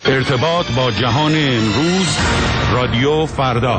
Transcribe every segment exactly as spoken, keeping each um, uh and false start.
ارتباط با جهان امروز، رادیو فردا.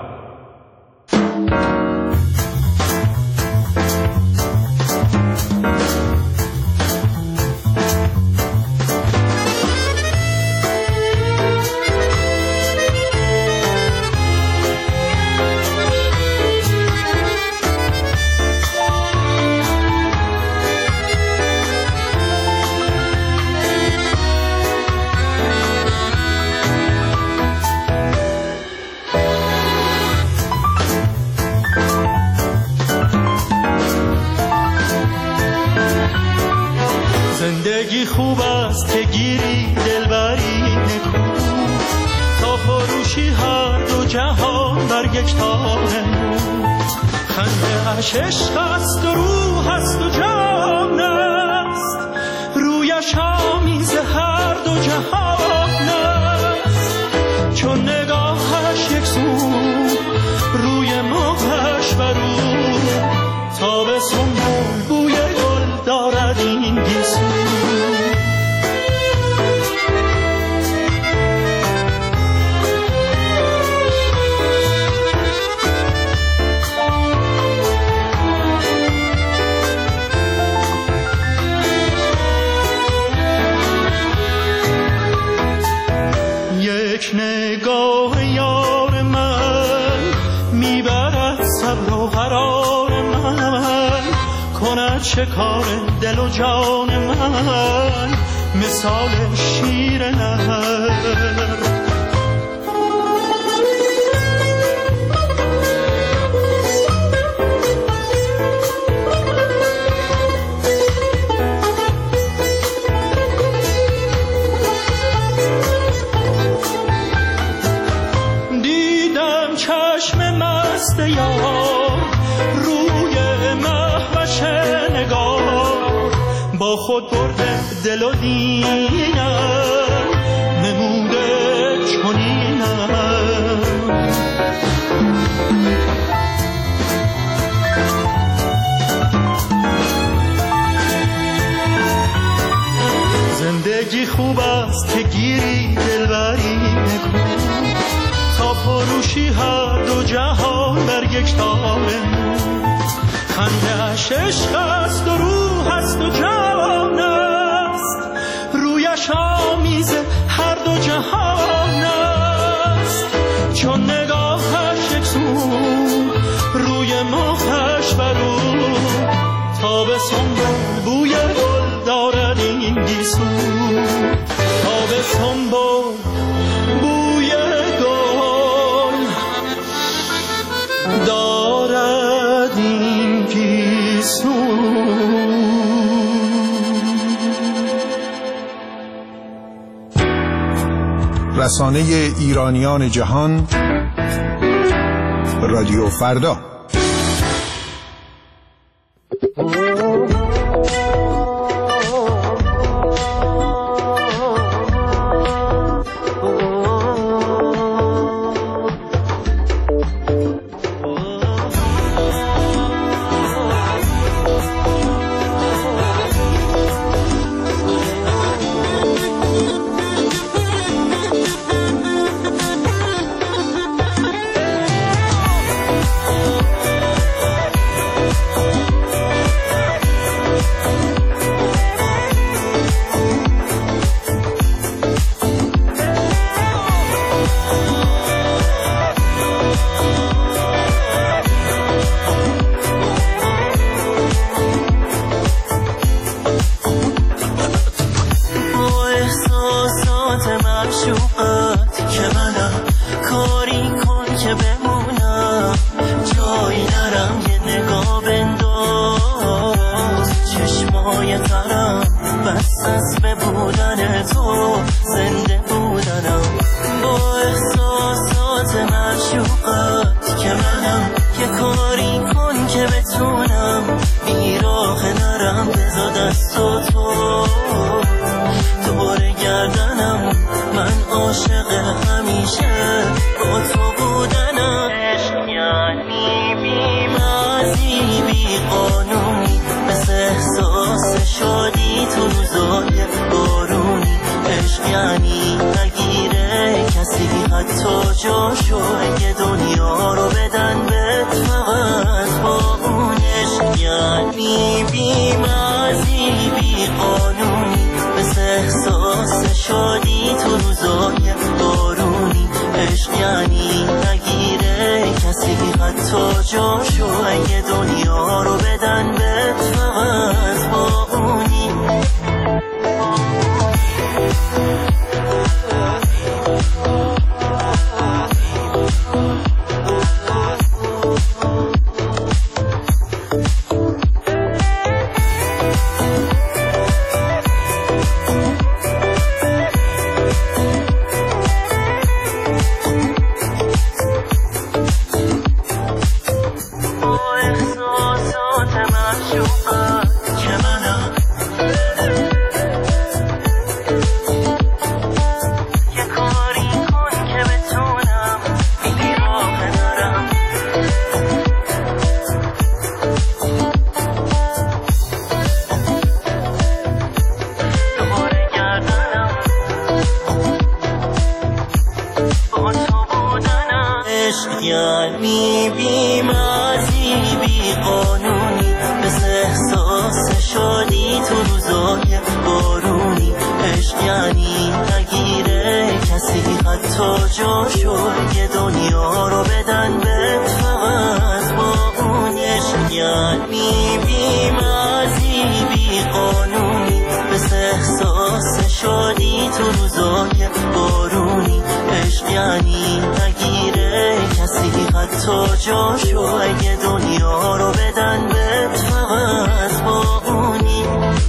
زندگی خوب است که گیری دلبری نکو، تا فروشی هر دو جهان بر یک تار نو. خنده اش عشق است و روح است و جان است، رویش آمیز هر دو جهان است. چون نگاهش یک سو، روی ماهش برو، تا به سنبول بوی گل دارد این گیسو. یک نگاه یار من میبرد صبر و قرار من، کند شکار دل و جان من مثال شیر نهر. دیدم چشم مست یار روی مهوش نگار، با خود برده دل و دینم نموده چنینم. زندگی خوب است که گیری دلبری نکو، تا فروشی هر دو جهان بر یک تار نو. خنده اش عشق است و روح است و جان است، رویش آمیز هر دو جهان است. چون نگاهش یک سو، روی ماهش برو، تا به سنبول بوی گل دارد این گیسو. تا به سنبول بوی گل دارد این گیسو. رسانه ایرانیان جهان، رادیو فردا. عاشق همیشه با تو بودنم. عشق یعنی بی‌مزهی بی قانونی، مثل احساس شادی تو روزای بارونی. عشق یعنی جاشو اگه دنیا رو بدن به فقط با اون عشق، یعنی بی مرزی بی قانونی، مثل احساس شادی تو روزای بارونی. عشق یعنی نگیره کسی حتی جاشو اگه دنیا رو بدن به فقط با اونی. یعنی بی مرزی بی قانونی، مثل احساس شادی تو روزای بارونی. عشق یعنی نگیره کسی حتی جاشو اگه دنیا رو بدن به فقط با اون. عشق یعنی بی مرزی بی قانونی، مثل احساس شادی تو روزای بارونی. عشق یعنی نگیره کسی حتی جاشو اگه دنیا رو بدن به فقط با اونی.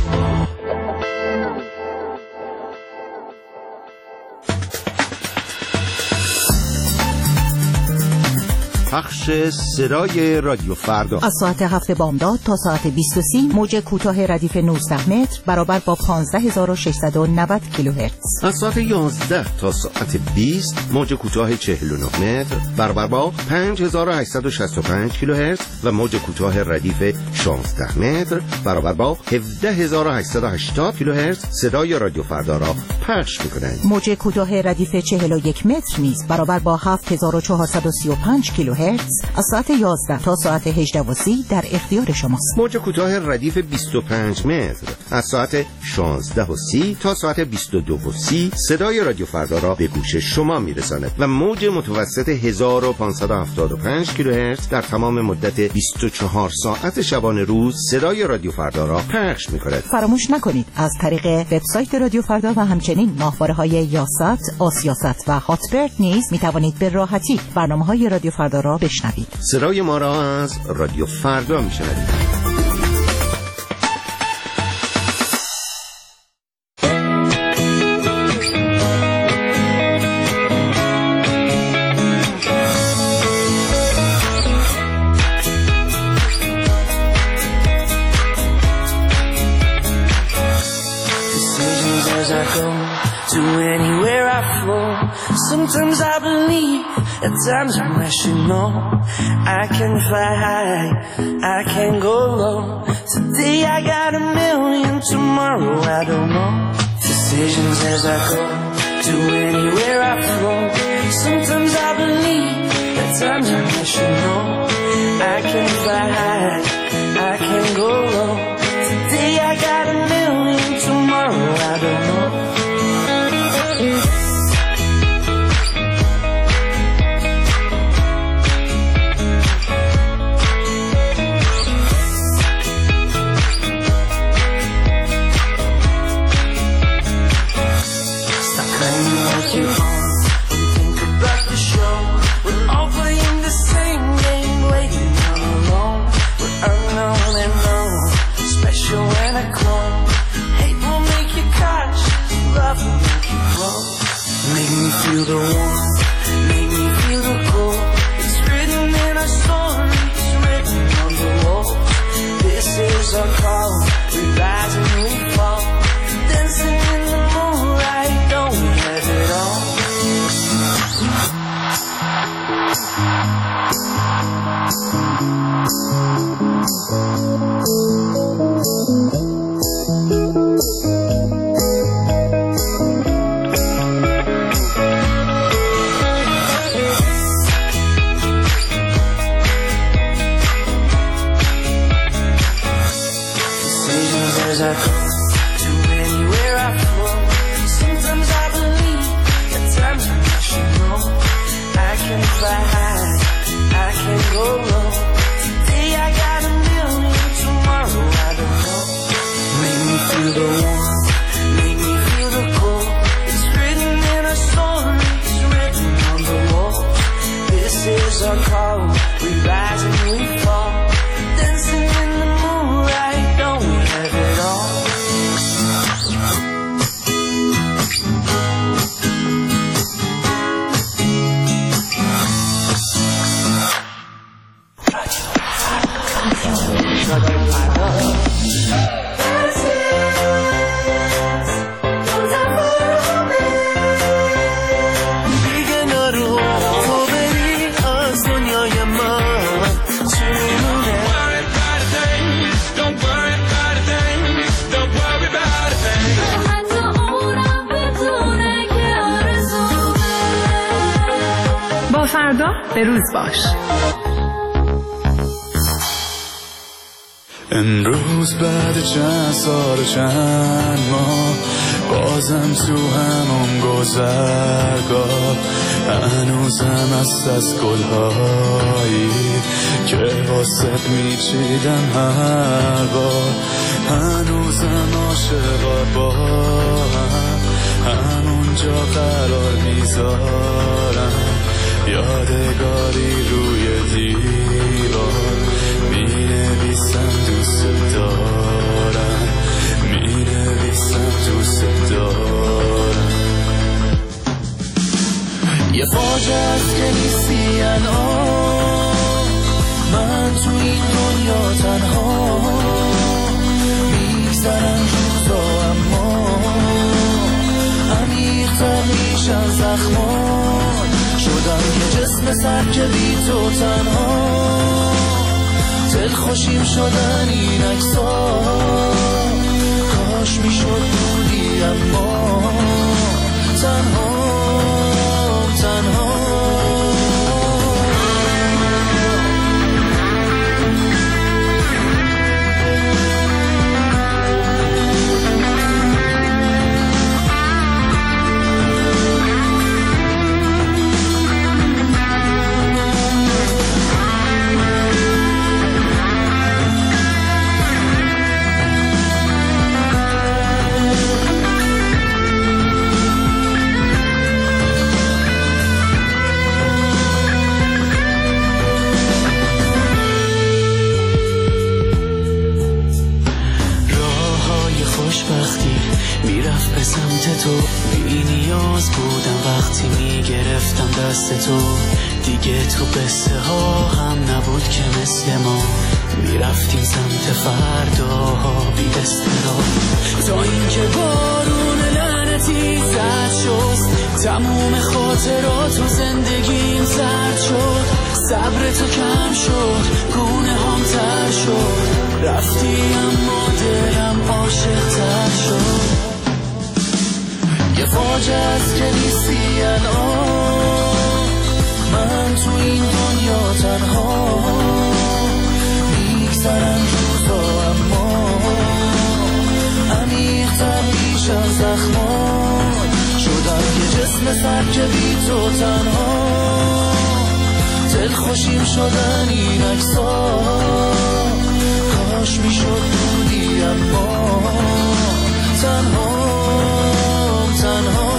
پخش صدای رادیو فردا از ساعت هفت بامداد تا ساعت بیست و سی موج کوتاه ردیف نوزده متر برابر با پانزده هزار و ششصد و نود کیلوهرتز. از ساعت یازده تا ساعت بیست موج کوتاه چهل و نه متر برابر با پنج هزار و هشتصد و شصت و پنج کیلوهرتز و موج کوتاه ردیف شانزده متر برابر با هفده هزار و هشتصد و هشتاد کیلوهرتز صدای رادیو فردا را پخش می‌کنند. موج کوتاه ردیف چهل و یک متر نیز برابر با هفت هزار و چهارصد و سی و پنج کیلوهرتز از ساعت یازده تا ساعت هجده و سی در اختیار شماست. موج کوتاه ردیف بیست و پنج متر از ساعت شانزده و سی تا ساعت بیست و دو و سی صدای رادیو فردا را به گوش شما میرساند و موج متوسط هزار و پانصد و هفتاد و پنج کیلوهرتز در تمام مدت بیست و چهار ساعت شبانه روز صدای رادیو فردا را پخش می‌کند. فراموش نکنید از طریق وبسایت رادیو فردا و همچنین ماهواره‌های یاست، آسیاست و هاتبرد نیز می‌توانید به راحتی برنامه‌های رادیو فردا را بشنوید. صدای ما را از رادیو فردا میشنوید. Sometimes I believe, at times I'm rational. I can fly high, I can go low. Today I got a million, tomorrow I don't know. Decisions as I go, to anywhere I flow. Sometimes I believe, at times I'm rational. I can fly high, I can go low. Today I got a million, tomorrow I don't know. Feel the warmth, make me feel the cold. It's written in our stories, written on the wall. This is our call, we rise and we fall. Dancing in the moonlight, don't we have it all? فردا به روز باش. امروز بعد چند سال و چند ماه بازم تو همون گذرگاه، هنوزم هست از گلهایی که واسط میچیدم هر بار، هنوزم عاشقا با هم همونجا قرار میذارم، یادگاری روی دیوار مینویسم دوست دارم، مینویسم دوست دارم. یه فاجعه است که نیستی الان، من تو این دنیا تنها میگذرم روزا، اما عمیق‌تر میشن زخمان، شدم یه جسم سر که بی تو تنها، دل خوشیم شدن این عکس‌ها، کاش میشد بودی اما تنها تنها. میرفت به سمت تو، بی نیاز بودم وقتی میگرفتم دست تو، دیگه تو قصه ها هم نبود که مثل ما، میرفتیم سمت فرداها بی استراب، تا اینکه بارون لعنتی زد شد، تموم خاطرات و زندگیم زرد شد، صبر تو کم شد، گونه هم تر شد، رفتی اما دلم عاشق تر شد. یه فاجعه است که نیستی الان، من تو این دنیا تنها میگذرم روزا، اما عمیق‌تر میشن زخمان، شدم یه جسم سر که بی تو تنها، دل خوشیم شدن این عکس‌ها، کاش میشد بودی اما تنها تنها.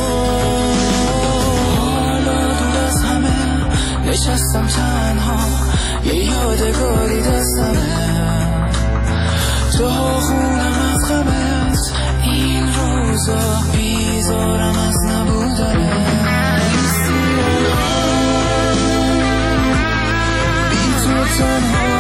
حالا دور از همه نشستم تنها، یه یادگاری دستمه، تو خونم از غمت، این روزا بیزارم از نبودنه، بی تو تنها.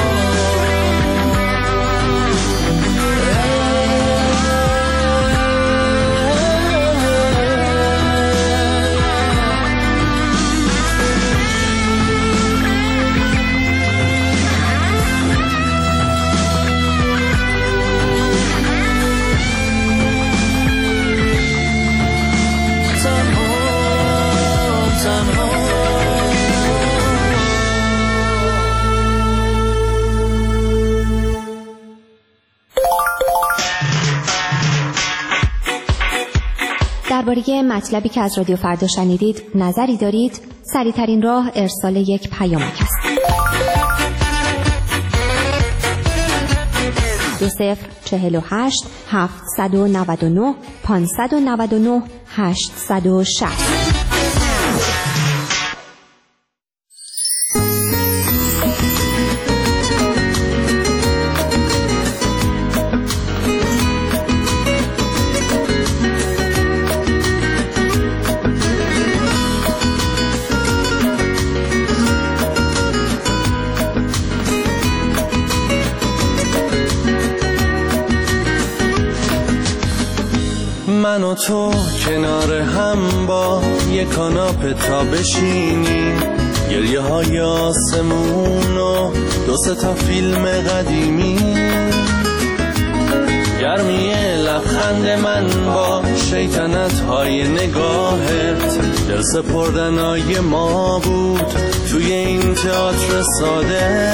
درباره مطلبی که از رادیو فردا شنیدید نظری دارید؟ سریع‌ترین راه ارسال یک پیامک است. دو صفر چهل و هشت هفتصد و نود و نه پانصد و نود و نه هشتصد و شصت. من و تو کنار هم با یک کاناپه تا بشینیم، گریه های آسمون و دو سه تا فیلم قدیمی، گرمی لبخند من با شیطنت های نگاهت، دل سپردنای ما بود توی این تئاتر ساده.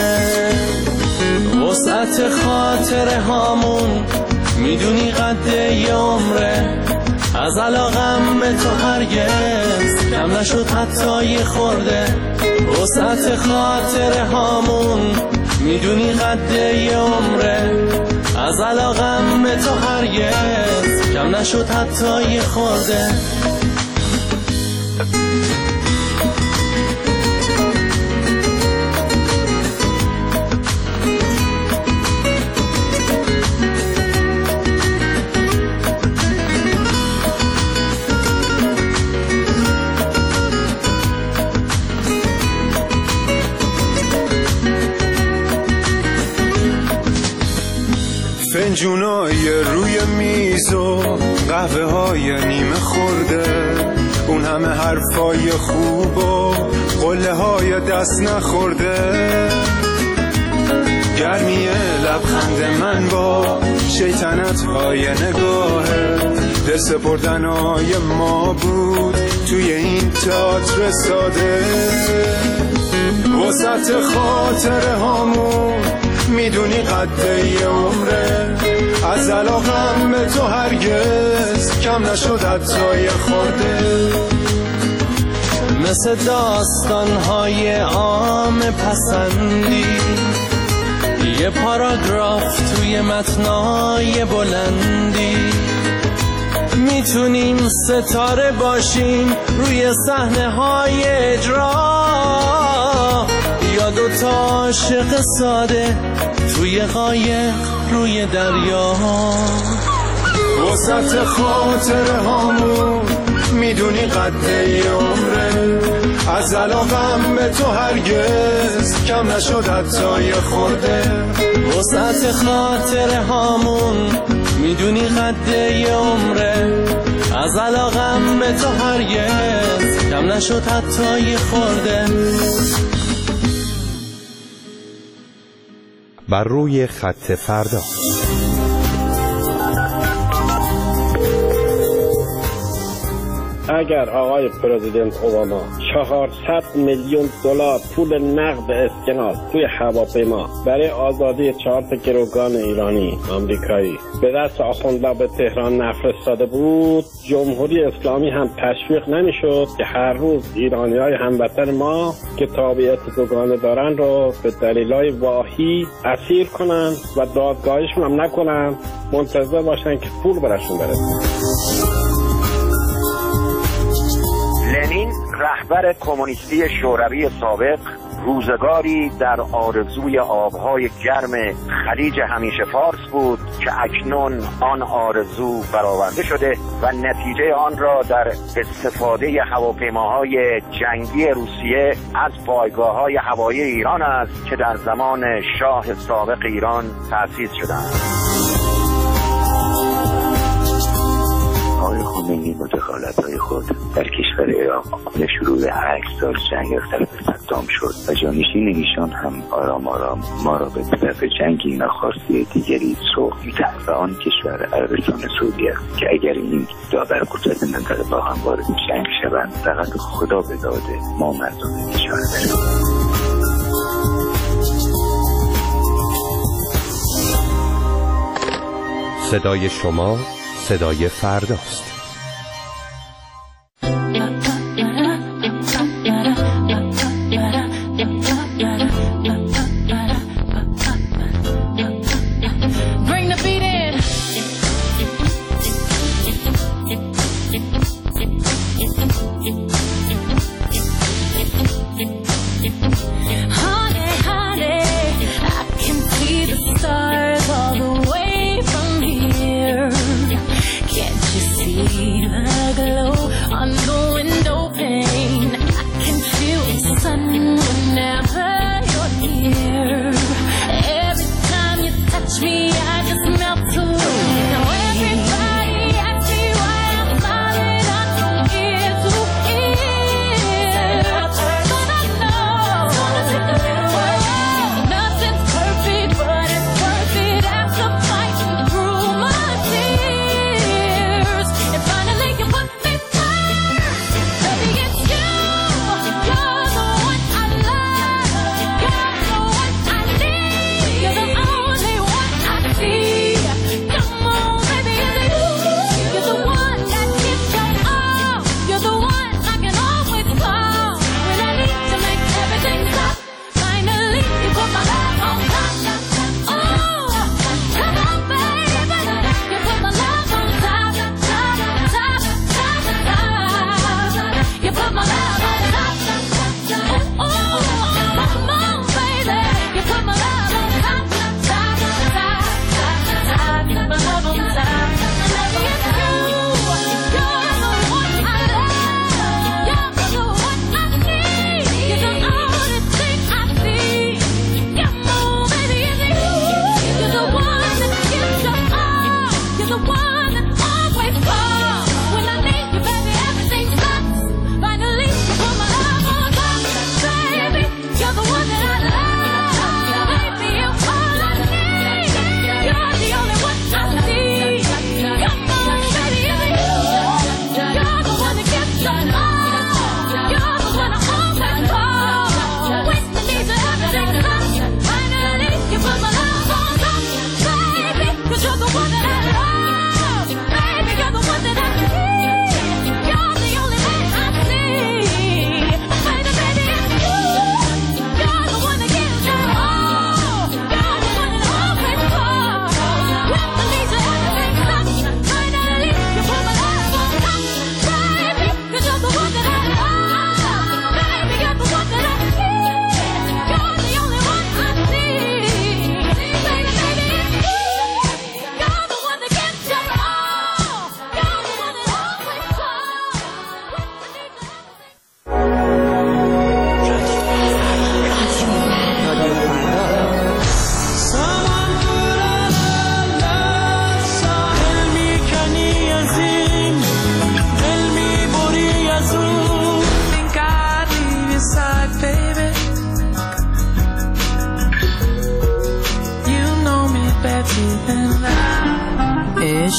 وسعت خاطره هامون میدونی قد یه عمره، از علاقم به تو هرگز کم نشد حتی یه خورده. وسعت خاطره هامون میدونی قد یه عمره، از علاقم به تو هرگز کم نشد حتی یه خورده. فنجونای روی میز و قهوه های نیمه خورده، اون همه حرفای خوب و قله های دست نخورده. گرمی لبخند من با شیطنت های نگاهه، دل سپردنای ما بود توی این تئاتر ساده. وسط خاطره هامون میدونی قد یه عمره، از علاقم به تو هرگز کم نشد حتی یه خورده. مثل داستان‌های عام پسندی، یه پاراگراف توی متنای بلندی، میتونیم ستاره باشیم روی صحنه‌های اجرا، یا دوتا عاشق ساده توی قایق روی دریا. وسط خاطره هامون میدونی قد یه عمره، از علاقم به تو هرگز کم نشد حتی یه خورده. وسط خاطره هامون میدونی قد یه عمره، از علاقم به تو هرگز کم نشد حتی یه خورده. بر روی خط فردا. اگر آقای پرزیدنت اوباما چهارصد میلیون دلار پول نقد اسکناس توی هواپیما برای آزادی چهار تا گروگان ایرانی آمریکایی به دست آخوندها به تهران نفرستاده بود، جمهوری اسلامی هم تشویق نمیشد که هر روز ایرانی‌های هموطن ما که تابعیت دوگانه دارن رو به دلایل واهی اسیر کنن و دادگاهشون هم نکنن، منتظر باشن که پول براشون برسه. لنین رهبر کمونیستی شوروی سابق روزگاری در آرزوی آبهای گرم خلیج همیشه فارس بود که اکنون آن آرزو برآورده شده و نتیجه آن را در استفاده هواپیماهای جنگی روسیه از پایگاه‌های هوایی ایران است که در زمان شاه سابق ایران تأسیس شدند. آقای خمینی مداخلت‌های خود در کشور عراق به شروع هشت سال جنگ از طرف صدام شد و جانشین ایشان هم آرام آرام ما را به طرف جنگی ناخواسته دیگری سوق می‌دهد و آن کشور عربستان سعودی است که اگر این دو ابرقدرت منطقه با هم وارد جنگ شوند فقط خدا به داده ما مردم کشور بریم. صدای شما صدای فرداست. See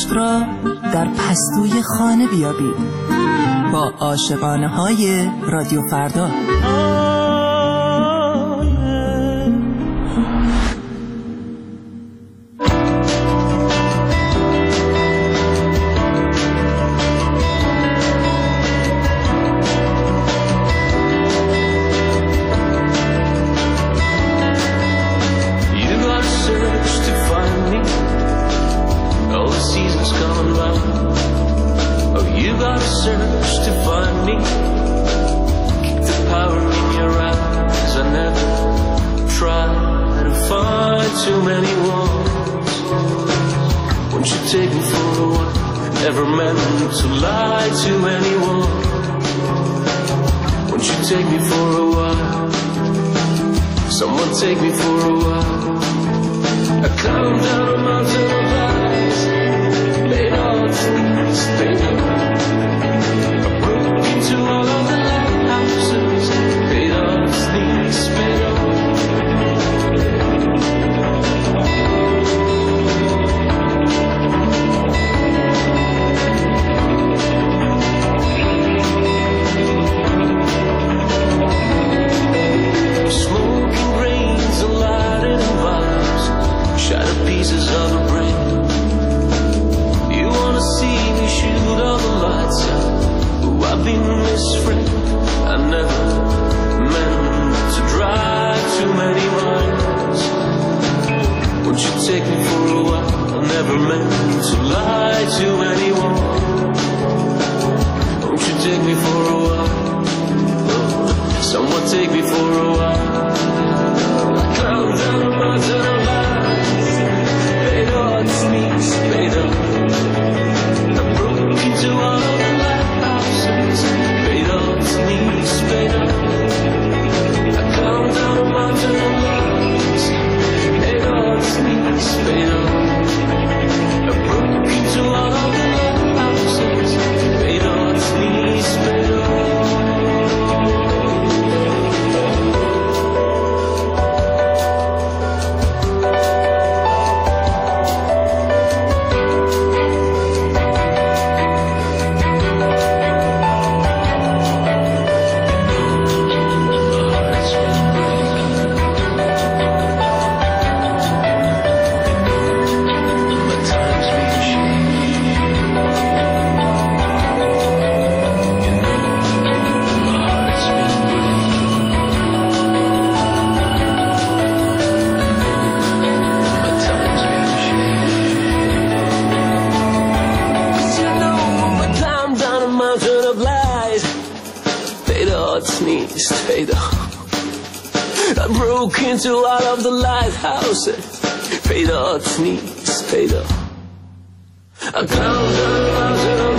عشق را در پستوی خانه بیابید با عاشقانه های رادیو فردا. Take me for a while. I come down a mountain of lies, laid on trees, laid on. I broke into all of the lighthouses, laid on knees, laid on. Shattered pieces of a brain. You wanna see me shoot all the lights out? Oh, I've been this friend. I never meant to drive too many miles. Won't you take me for a while? I never meant to lie to anyone. Won't you take me for a while? Oh, someone take me for a while. I climbed down a mountain of lies, laid on knees, laid on. I broke into all of the lighthouses, laid on knees, laid on. I climbed down a mountain of lies, laid on knees, laid on. I broke into all of the lighthouses, laid on knees, laid on. I broke into all of the lighthouses, paid off knees, paid off. I climbed down the mountain of